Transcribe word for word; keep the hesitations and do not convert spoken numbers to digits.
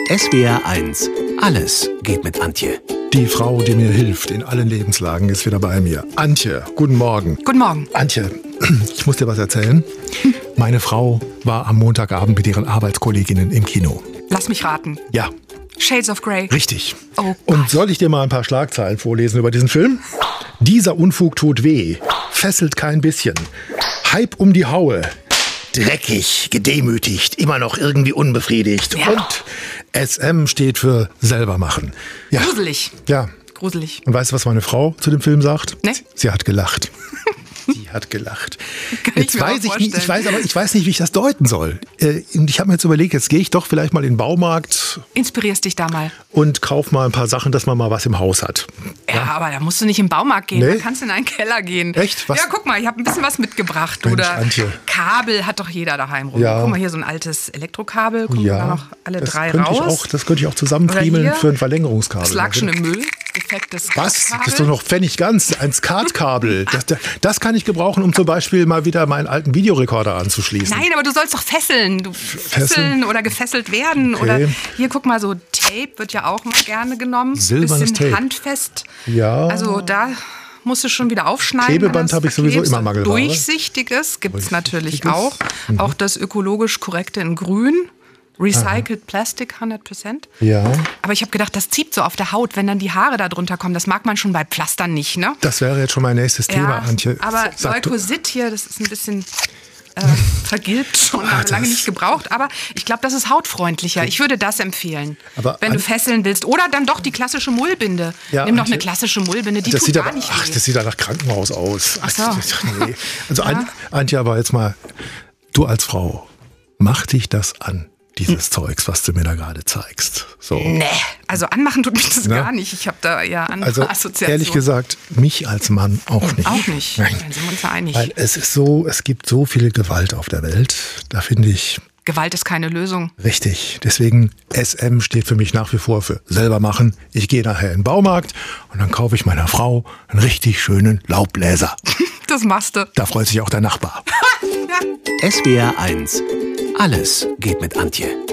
S W R eins. Alles geht mit Antje. Die Frau, die mir hilft in allen Lebenslagen, ist wieder bei mir. Antje, guten Morgen. Guten Morgen. Antje, ich muss dir was erzählen. Meine Frau war am Montagabend mit ihren Arbeitskolleginnen im Kino. Lass mich raten. Ja. Shades of Grey. Richtig. Oh Und soll ich dir mal ein paar Schlagzeilen vorlesen über diesen Film? Dieser Unfug tut weh, fesselt kein bisschen. Hype um die Haue. Dreckig, gedemütigt, immer noch irgendwie unbefriedigt. Ja. Und S M steht für selber machen. Ja. Gruselig. Ja. Gruselig. Und weißt du, was meine Frau zu dem Film sagt? Nee. Sie hat gelacht. Sie hat gelacht. Kann ich Jetzt mir weiß auch ich nicht, ich vorstellen. weiß aber, ich weiß nicht, wie ich das deuten soll. Äh, Und ich habe mir jetzt überlegt, jetzt gehe ich doch vielleicht mal in den Baumarkt Inspirierst dich da mal. und kauf mal ein paar Sachen, dass man mal was im Haus hat. Ja, aber da musst du nicht im Baumarkt gehen. Nee. Da kannst du in einen Keller gehen. Echt? Was? Ja, guck mal, ich habe ein bisschen was mitgebracht. Mensch, Oder Antje. Kabel hat doch jeder daheim rum. Ja. Guck mal, hier so ein altes Elektrokabel. Kommen da noch alle das drei könnte raus. ich auch, das könnte ich auch zusammenfriemeln Oder hier. für ein Verlängerungskabel. Das lag schon im Müll. Defektes Was? Kabel. Das ist doch noch Pfennig ganz. Ein Skatkabel. Das, das kann ich gebrauchen, um zum Beispiel mal wieder meinen alten Videorekorder anzuschließen. Nein, aber du sollst doch fesseln. Du fesseln, Fesseln? oder gefesselt werden. Okay. Oder hier, guck mal, so Tape wird ja auch mal gerne genommen. Silbernes Bisschen Tape. handfest. Ja. Also da musst du schon wieder aufschneiden. Klebeband wenn das habe ich sowieso verklebst. immer Mangelware. Durchsichtiges gibt es natürlich Durchsichtiges? auch. Auch das ökologisch korrekte in grün. Recycled Plastic, hundert Prozent. Ja. Aber ich habe gedacht, das zieht so auf der Haut, wenn dann die Haare da drunter kommen. Das mag man schon bei Pflastern nicht, ne? Das wäre jetzt schon mein nächstes Thema, Antje. aber Sag du- Leukosit hier, das ist ein bisschen äh, vergilbt schon, Ah, lange das- nicht gebraucht. Aber ich glaube, das ist hautfreundlicher. Ich würde das empfehlen, Aber wenn du An- fesseln willst. Oder dann doch die klassische Mullbinde. Ja, Nimm doch Antje, eine klassische Mullbinde, die das tut sieht gar aber, nicht ach, weh. das sieht ja nach Krankenhaus aus. Ach so. Nee. Also An- Antje, aber jetzt mal, du als Frau, mach dich das an, dieses Hm. Zeugs, was du mir da gerade zeigst. So. Nee, also anmachen tut mich das Na? gar nicht. Ich habe da ja andere Also Assoziationen. ehrlich gesagt, mich als Mann auch nicht. Auch nicht. Nein. Dann sind wir uns ja einig. Weil es ist so, es gibt so viel Gewalt auf der Welt. Da finde ich Gewalt ist keine Lösung. richtig. Deswegen S M steht für mich nach wie vor für selber machen. Ich gehe nachher in den Baumarkt und dann kaufe ich meiner Frau einen richtig schönen Laubbläser. Das machst du. Da freut sich auch der Nachbar. S W R eins. Alles geht mit Antje.